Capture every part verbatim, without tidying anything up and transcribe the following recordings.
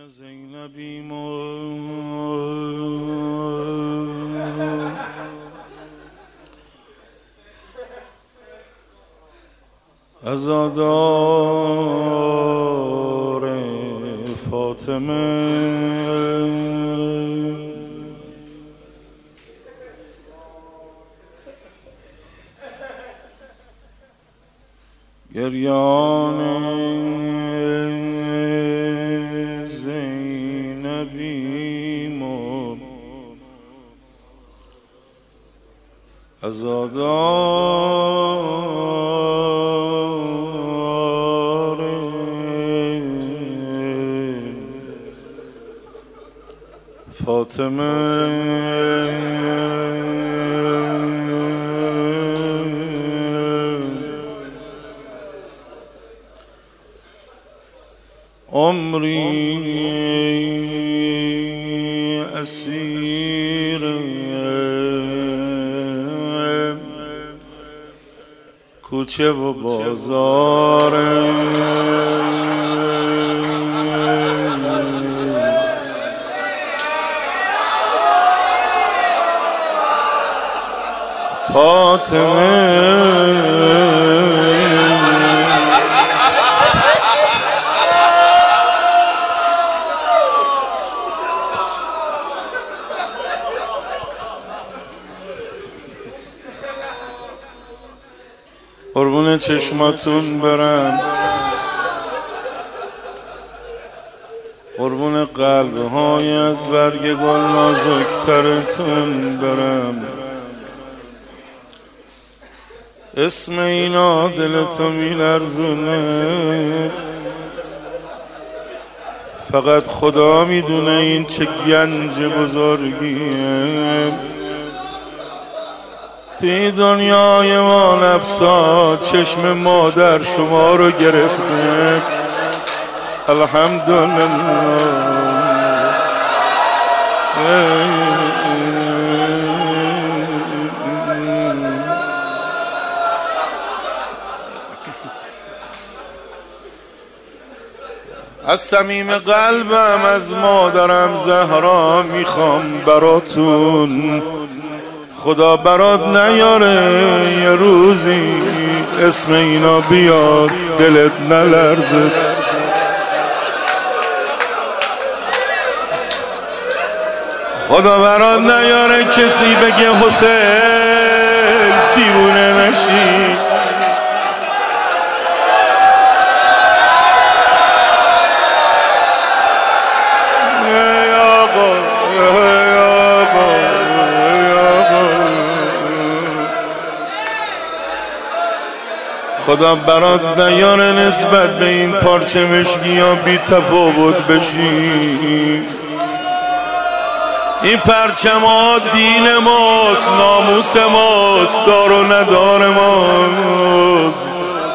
زینبی مو عزادار فاطمه گریان زینبی مو عزادار فاطمه عمری اسیر کوچه و بازار فاطمه قربون چشماتون برم، قربون قلب های از برگ گل نازکترتون برم. اسم اینا دلتو میلرزونه، فقط خدا میدونه این چه گنج بزرگیه. توی دنیای ما نفسا چشم مادر شما رو گرفته. الحمدلله از صمیم قلبم از مادرم زهرا میخوام براتون، خدا برات نیاره یه روزی اسم اینا بیاد دلت نلرزه. خدا برات نیاره کسی بگه حسین دیوونه نشی. ای آقا ای آقا خدا برات نیاره نسبت به این پارچه مشکی ها بی تفاوت بشی. این پرچم ها دین ماست، ناموس ماست، دار و ندار ماست.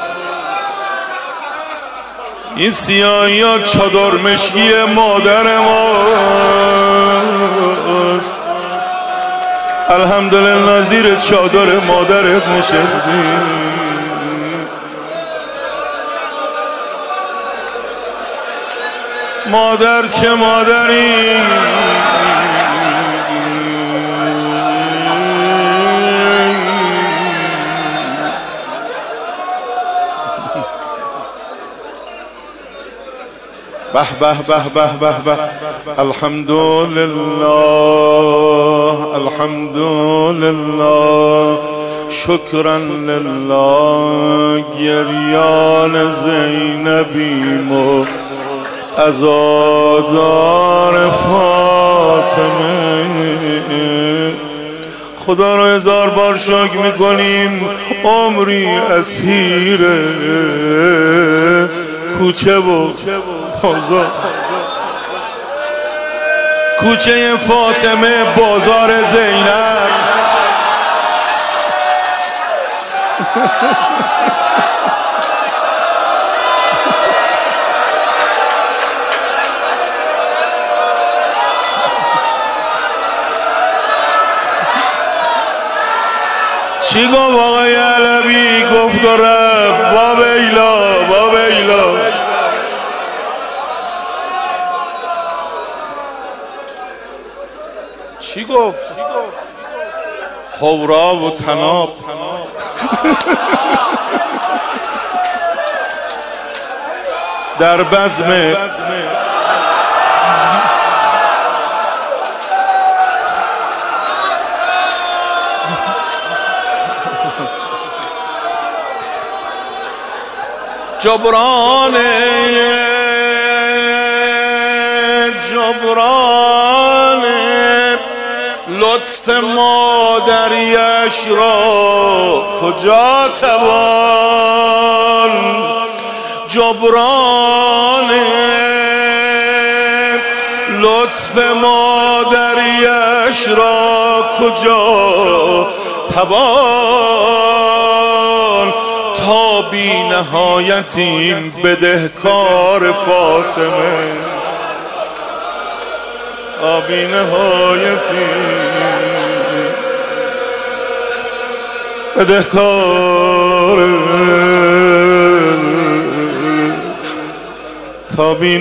این سیاهی ها چادر مشکی مادر ماست. الحمدلله زیر چادر مادرت نشستی. مادر چه مادری، به به به به به به. الحمدلله الحمدلله شکرا لله. گریان زینبی مو عزادار فاطمه. خدا رو هزار بار شکر میکنیم عمری اسیر کوچه و بازار. کوچه فاطمه، بازار زینب. چی گفت آقای علوی؟ گفت و رفت. با بیلا با بیلا چی گفت؟ هورا و تناب. در بزم جبران جبران لطف مادریش را کجا توان جبران لطف مادریش را کجا توان تا بی نهایتیم بدهکار فاطمه تا بی نهایتیم بدهکار تا بی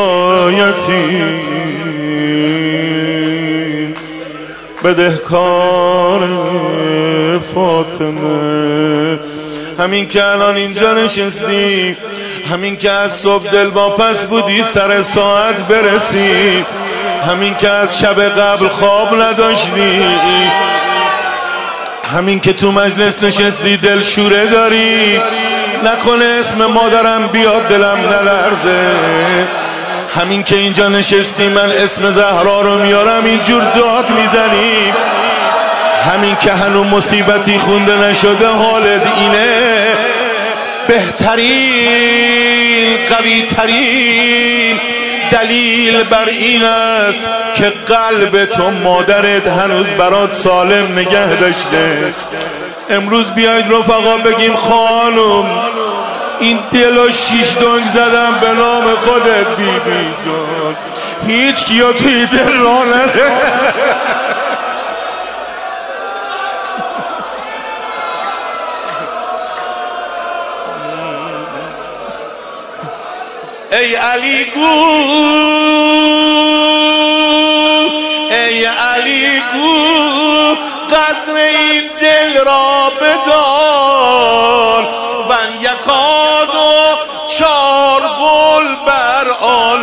نهایتیم بدهکار فاطمه. همین که الان اینجا نشستی، همین که از صبح دل با پس بودی سر ساعت برسی، همین که از شب قبل خواب نداشتی، همین که تو مجلس نشستی دل شوره داری، نکنه اسم مادرم بیاد دلم نلرزه. همین که اینجا نشستی من اسم زهرا رو میارم اینجور داد میزنی، همین که هنوز مصیبتی خونده نشده حالت اینه، بهترین قویترین دلیل بر این است که قلب تو مادرت هنوز برات سالم نگه داشته. امروز بیاید رفقا بگیم خانم این دلو شیش دنگ زدم به نام خودت بی بی جان، هیچ کیا توی دل را نره. ای علی گو ای علی گو قدر این دل را بدان، من یکاد و چار گل بر آن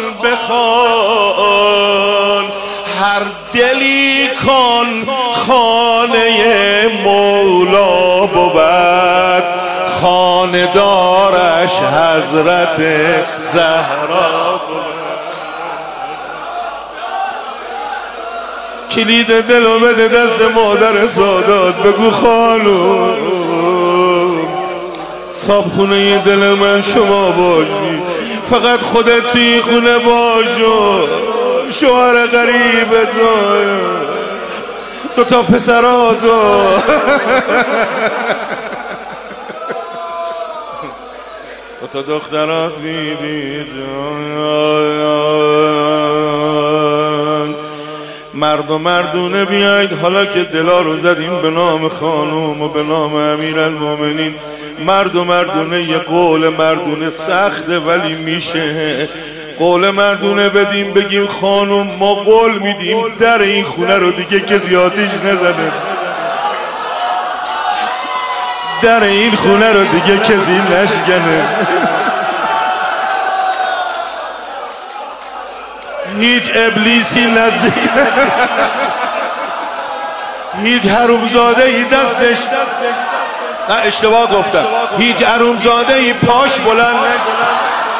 بخوان. هر دلی کن خانه مولا بود، خانه دارش حضرت زهرا بود. کلید دلو بده دست مادر سادات، بگو خانم صابخونه دل من شما باشی، فقط خودت توی خونه باشو، شوهر غریب دو تا پسراتو دو تا دخترات بی بی جان. مرد و مردونه بیاید حالا که دلا رو زدیم به نام خانوم و به نام امیرالمومنین، مرد و مردونه یه قول مردونه سخته ولی میشه. قول مردونه بدیم بگیم خانوم ما قول میدیم در این خونه رو دیگه کسی آتیش نزنه، در این خونه رو دیگه کسی نشکنه، هیچ ابلیسی نزدیک، هیچ حرومزاده ای دستش، نه اشتباه گفتم، هیچ حرومزاده ای پاش بلند نکنه.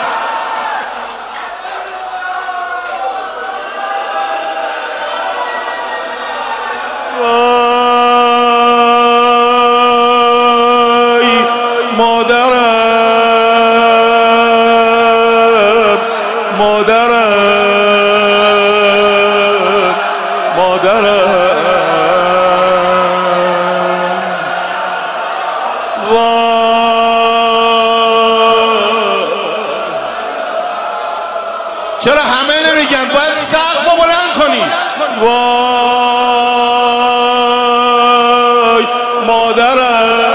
مادرم مادرم مادرم چرا همه نمیگن؟ باید سقف رو بلند کنی. وای مادرم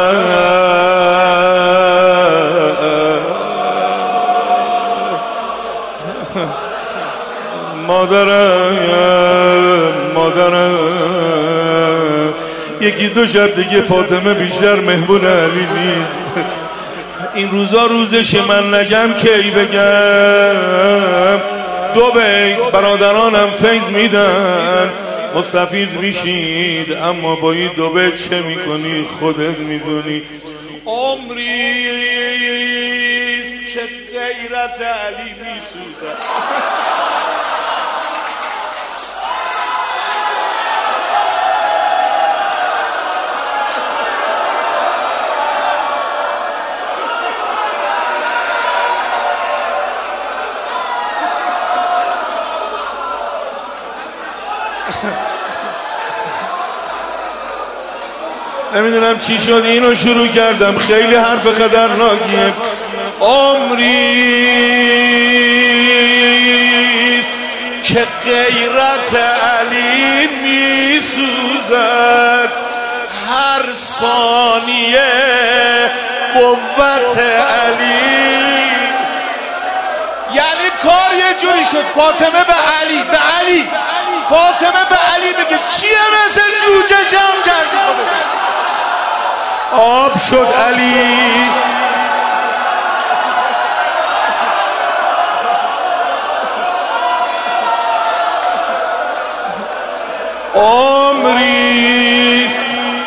مادرم مادرم مادرم یکی دو شب دیگه فاطمه بیشتر مهمون علی نیست. این روزا روزش من نگم کی بگم. دو بیت برادرانم فیض میدن مستفیض میشید، اما با این دو بیت چه میکنی خودت میدونی. عمریست که غیرت علی میسوزد. نمیدونم چی شد اینو شروع کردم، خیلی حرف خطرناکیه. عمریست که غیرت علی میسوزد، هر ثانیه قوت علی. یعنی کار یه جوری شد فاطمه به علی به علی فاطمه به علی بگه چیه مثل جوجه جمع کردی. آب شد علی. عمریست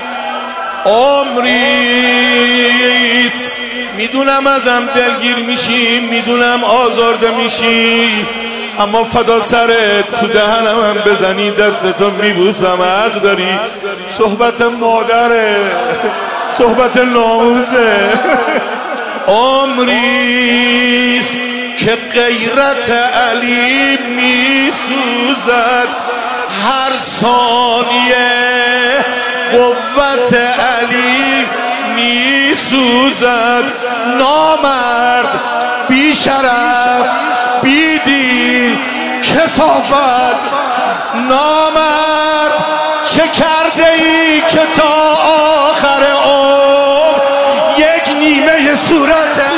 عمریست میدونم ازم دلگیر میشی، میدونم آزرده میشی، اما فدا سرت تو دهنم هم بزنی دستتو میبوسم. حق داری. صحبت مادره، صحبت ناموسه. عمریست که غیرت علی میسوزد، هر ثانیه قوت علی میسوزد. نامرد بی شرف بی دین کثافت، نامرد چه کرده ای که تا آخر عمر یک نیمه صورت